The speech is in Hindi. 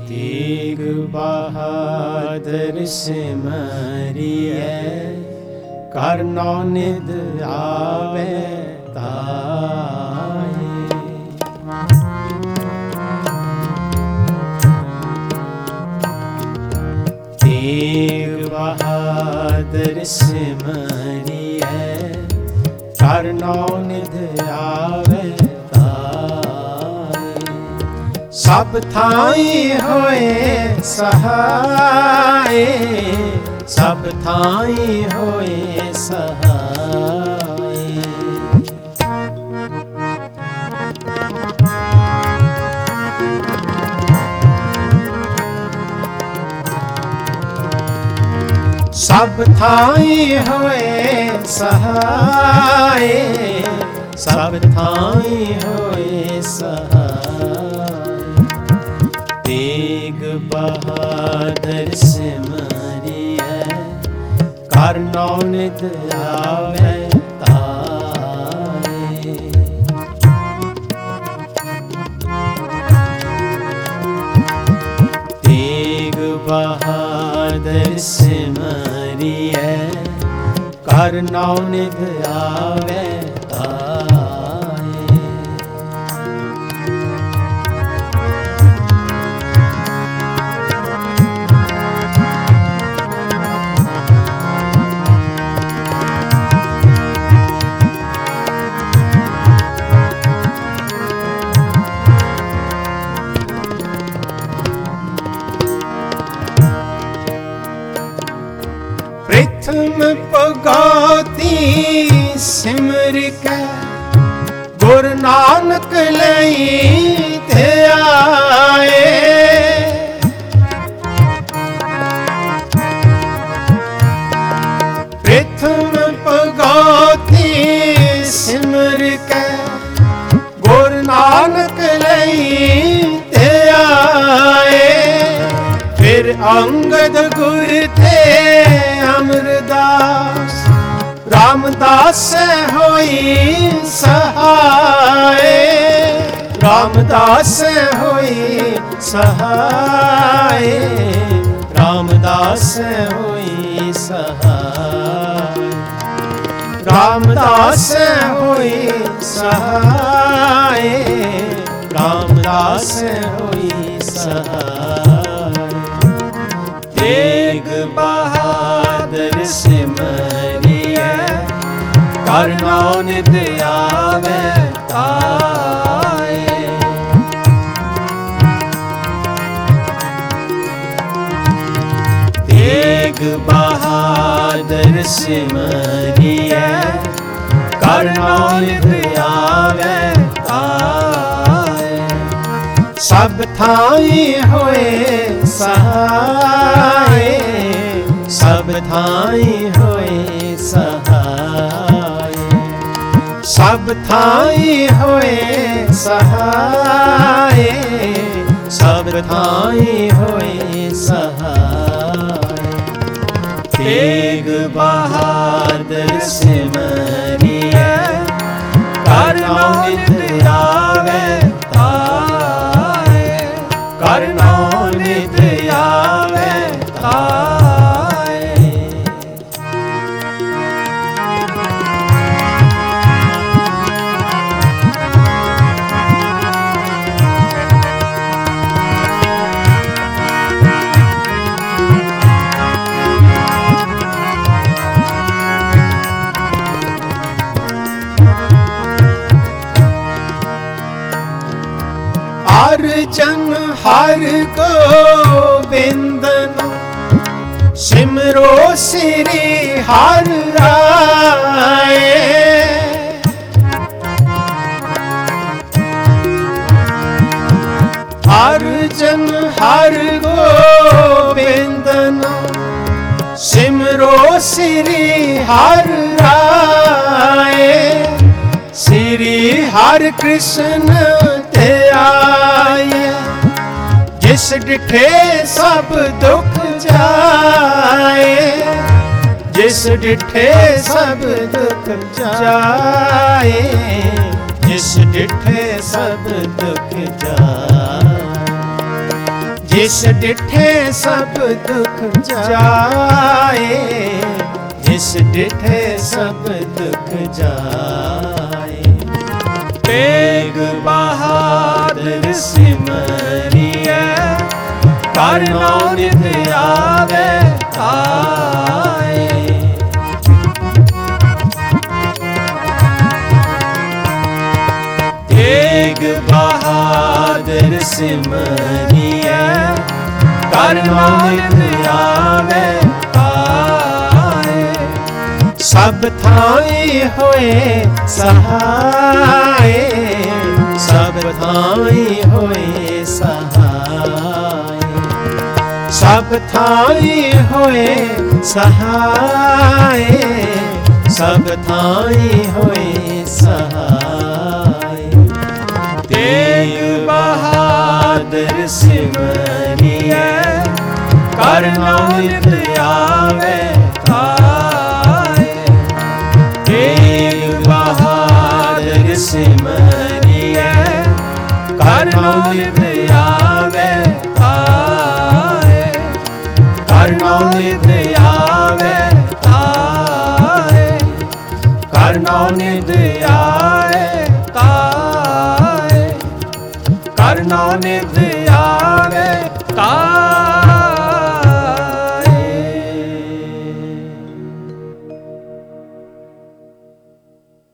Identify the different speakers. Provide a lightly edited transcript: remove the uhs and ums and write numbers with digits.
Speaker 1: तेग बहादुर सिमरिए, करनो निध आवे ताये। तेग बहादुर सिमरिए, करनो निध आवे ताये। सब थाई होए सहाय, सब थाई होए सहाय। सब थाई होए सहाय, सब थाई होए सहाय। तेग बहादुर सिमरिए, करनो निध आवे ताये। तेग बहादुर सिमरिए, करनो निध आवे ताये। प्रथम पगाती सिमर के, गुरु नानक लई ध्याए। प्रथम पगाती सिमर के, गुरु नानक लई ध्याए। फिर अंगद गुर थे अमरदास, रामदास होई सहाय। रामदास होई सहाय, रामदास होई सहाय। रामदास होई सहाय, रामदास होई सहाय। तेग बहादुर सिमरिए, करनो निध आवे ताये। तेग बहादुर सिमरिए, करनो निध आवे ताये। सब थाई होए सहाय, सब थाई होए सहाय। सब थाई होए सहाय, सब थाई होए सहाय। तेग बहादुर सिमरिए, करनो निध आवे ताये। करनो निध आवे ताये। अर्जन हर गोबिंदन, सिमरो श्री हर राय। अर्जन हर गोबिंदन, सिमरो श्री हर राय। श्री हर कृष्ण ध्याये, जिस डिठे सब दुख जाए। जिस डिठे सब दुख जाए, जिस डिठे सब दुख जाए। जिस डिठे सब दुख जाए, जिस डिठे सब दुख जाए। तेग बहादुर सिमरिए, करना नित आवे आए। तेग बहादुर सिमरिए, करना नित आवे आए। सब थाई होए सहाय, सब थाई होए सहाय। सब थाई होए सहाय, सब थाई होए सहाय। तेग बहादुर सिमरिए, करना नित आवे आए। तेग बहादुर सिमरिए, करना नित आवे आए। करना नित आवे आए। करना नित आए आए। करना नित आवे आए।